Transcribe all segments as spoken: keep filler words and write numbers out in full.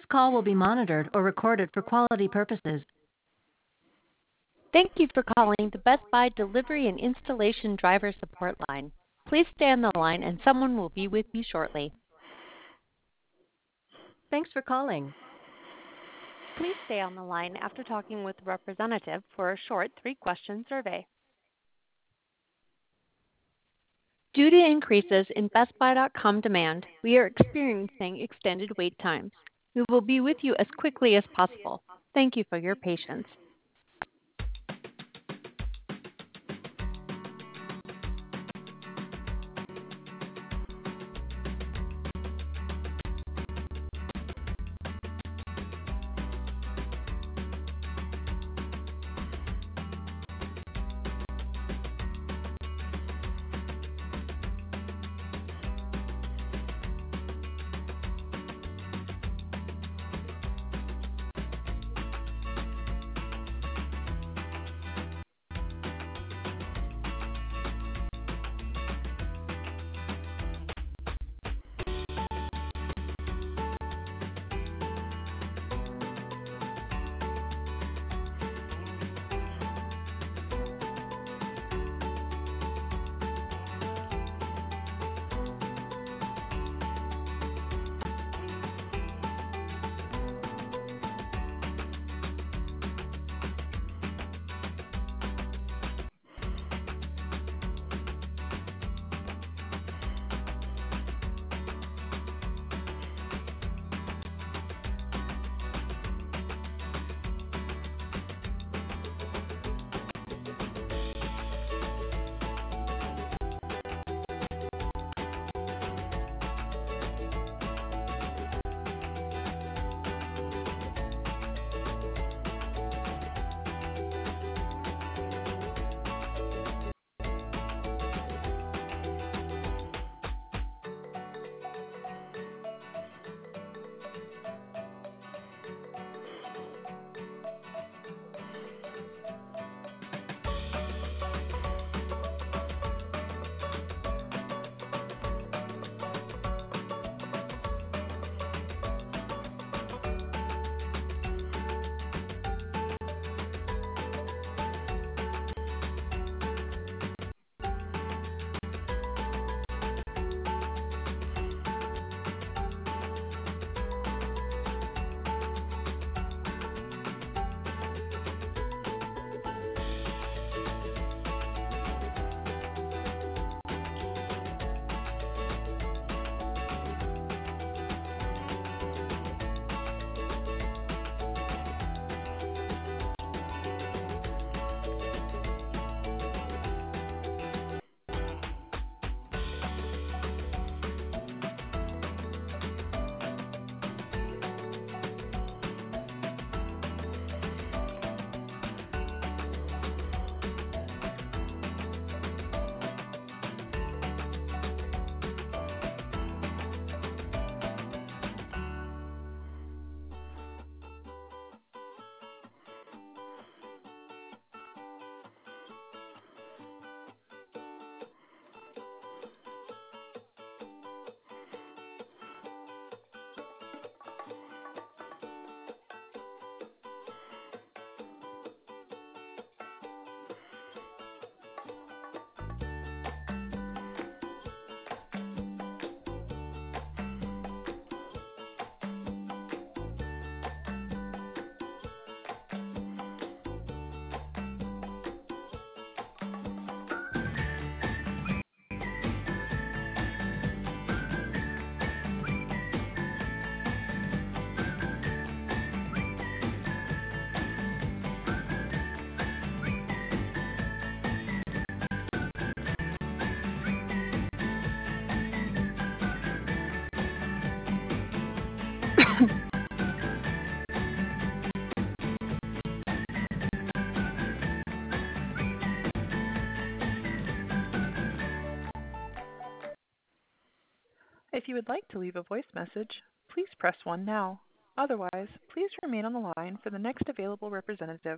call will be monitored or recorded for quality purposes. Thank you for calling the Best Buy Delivery and Installation Driver Support Line. Please stay on the line and someone will be with you shortly. Thanks for calling. Please stay on the line after talking with a representative for a short three-question survey. Due to increases in Best Buy dot com demand, we are experiencing extended wait times. We will be with you as quickly as possible. Thank you for your patience. If you would like to leave a voice message, please press one now. Otherwise, please remain on the line for the next available representative.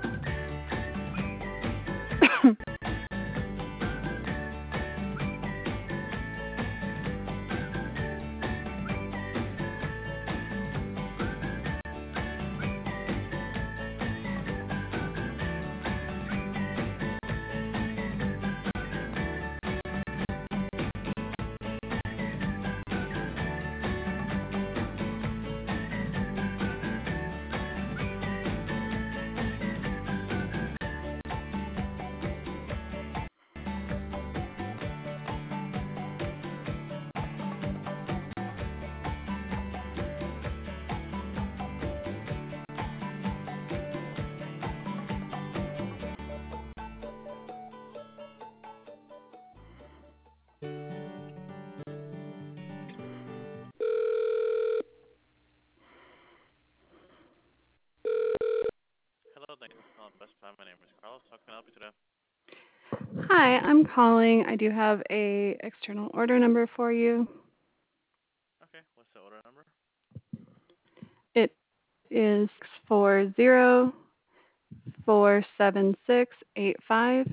Hello, thank you for calling Best Buy. My name is Carlos. How can I help you today? Hi, I'm calling. I do have a external order number for you. Okay, what's the order number? It is four zero four seven six eight five.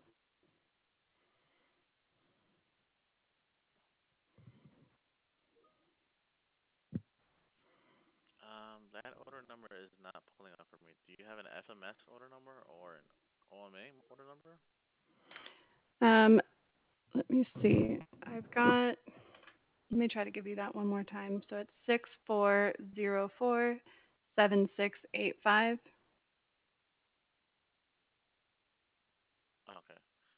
Um, that order number is not pulling up for me. Do you have an F M S order number or an O M A order number? Um, let me see. I've got. Let me try to give you that one more time. So it's six four zero four seven six eight five. Okay.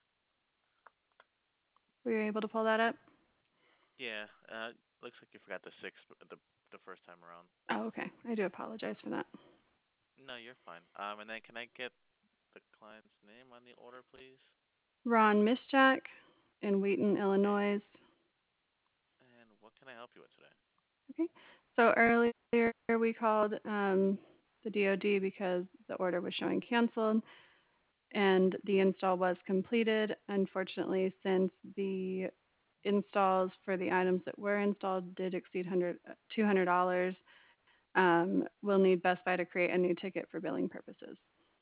Were you able to pull that up? Yeah, uh, looks like you forgot the six the the first time around. Oh, okay. I do apologize for that. No, you're fine. Um, and then can I get the client's name on the order, please? Ron Mischak in Wheaton, Illinois. And what can I help you with today? Okay. So earlier we called um, the D O D because the order was showing canceled and the install was completed. Unfortunately, since the installs for the items that were installed did exceed two hundred dollars, um, we'll need Best Buy to create a new ticket for billing purposes.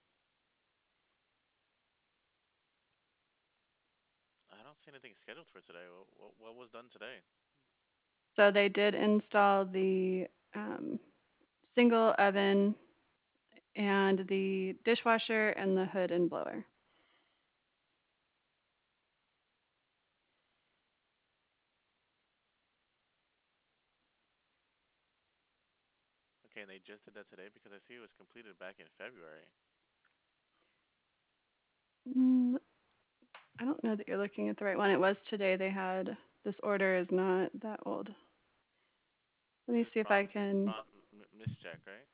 I don't see anything scheduled for today. What, what, what was done today? So they did install the um, single oven and the dishwasher and the hood and blower. Okay, and they just did that today because I see it was completed back in February. Mm, I don't know that you're looking at the right one. It was today they had, this order is not that old. Let This me is see if I Ron, can, Ron Miss Jack, right?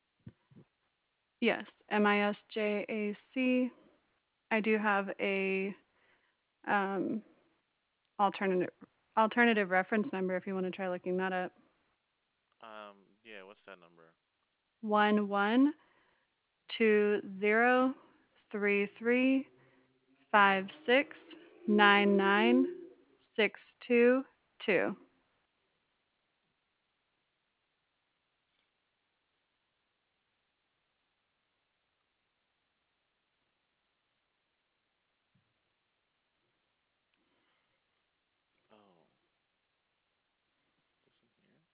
yes, M I S J A C. I do have a um, alternative alternative reference number if you want to try looking that up. Um, yeah, what's that number? One one two zero three three five six nine nine six two two. Oh, this one here.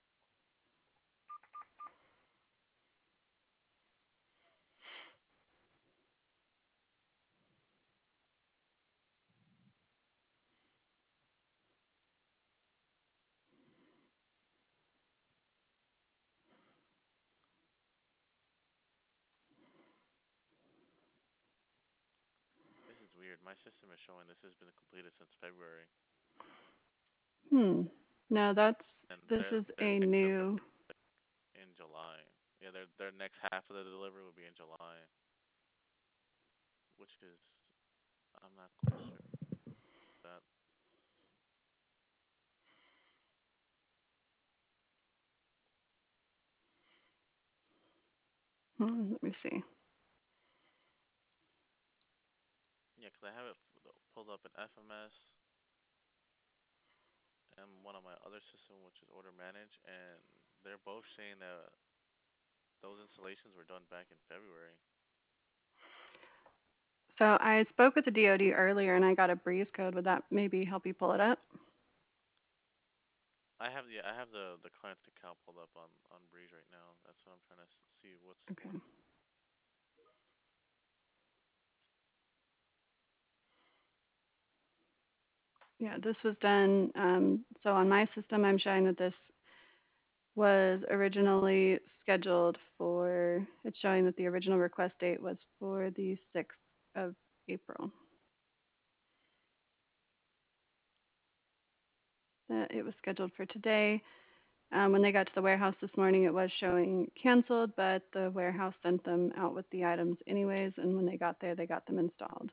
This is weird. My system is showing this has been completed since February, Hmm. No, that's and this their is their a next delivery new. in July. Yeah, their their next half of the delivery will be in July, which is I'm not quite sure that. Hmm, let me see. Yeah, 'cause I have it f- pulled up in F M S and one of my other system, which is Order Manage, and they're both saying that those installations were done back in February. So I spoke with the D O D earlier and I got a breeze code. Would that maybe help you pull it up? I have the I have the the client's account pulled up on on Breeze right now. That's what I'm trying to s- see what's Okay. what. Yeah, this was done. Um, so on my system, I'm showing that this was originally scheduled for, it's showing that the original request date was for the sixth of April. That it was scheduled for today. Um, when they got to the warehouse this morning, it was showing canceled, but the warehouse sent them out with the items anyways, and when they got there, they got them installed.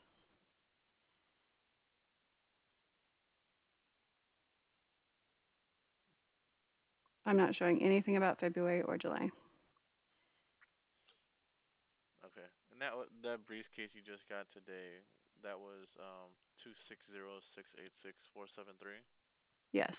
I'm not showing anything about February or July. Okay. And that wa- that Breeze case you just got today, that was um two six zero six eight six four seven three. Yes.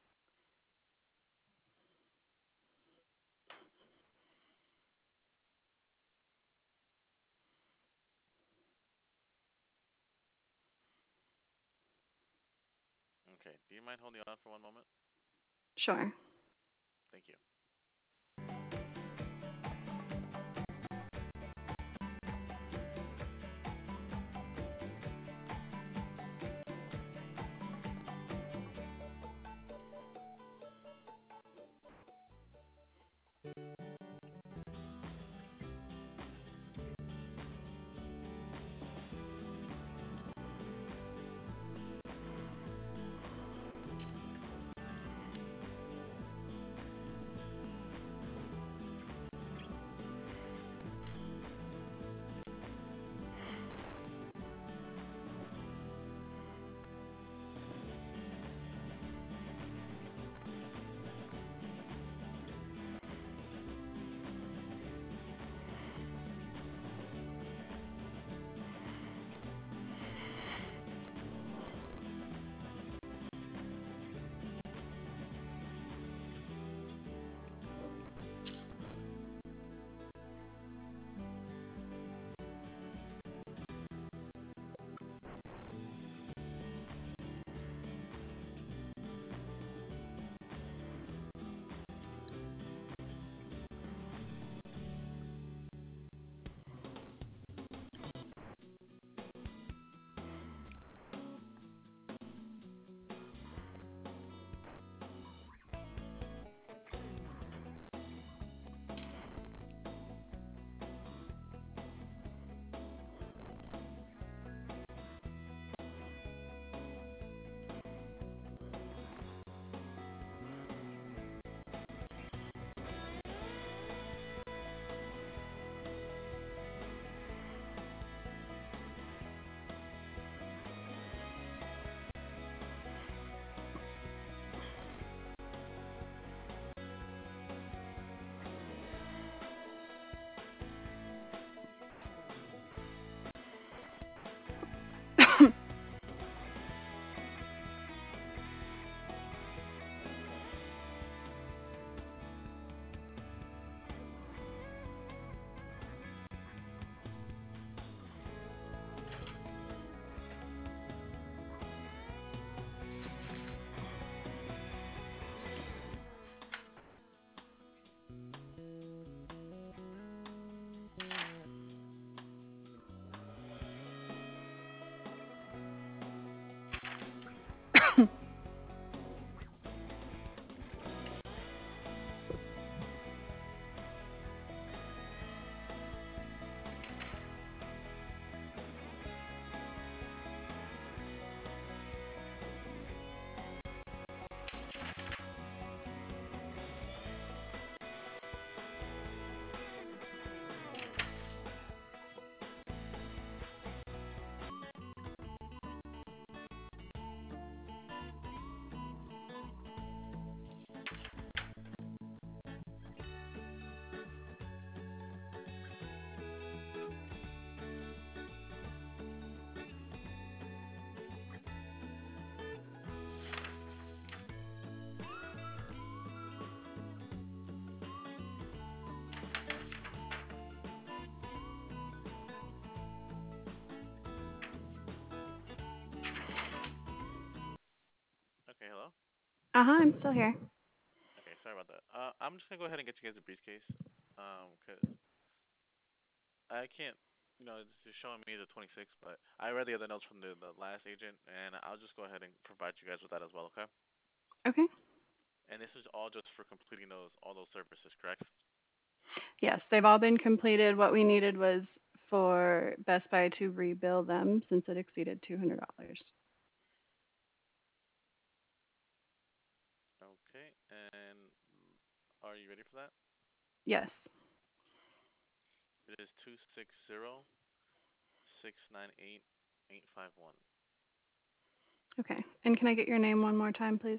Okay. Do you mind holding on for one moment? Sure. Thank you. Uh huh. I'm still here. Okay, sorry about that. Uh, I'm just gonna go ahead and get you guys a briefcase. Um, 'cause I can't, you know, it's just showing me the twenty-sixth, but I read the other notes from the, the last agent, and I'll just go ahead and provide you guys with that as well, okay? Okay. And this is all just for completing those all those services, correct? Yes, they've all been completed. What we needed was for Best Buy to rebill them since it exceeded two hundred dollars. Okay, and are you ready for that? Yes. It is two six zero six nine eight eight five one. Okay. And can I get your name one more time, please?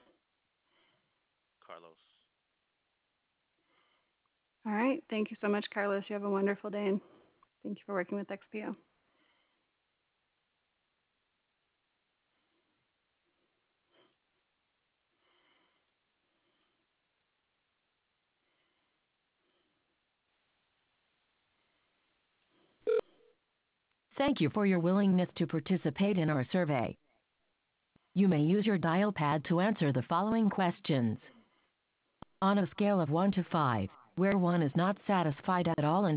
Carlos. All right. Thank you so much, Carlos. You have a wonderful day, and thank you for working with X P O. Thank you for your willingness to participate in our survey. You may use your dial pad to answer the following questions. On a scale of one to five, where one is not satisfied at all and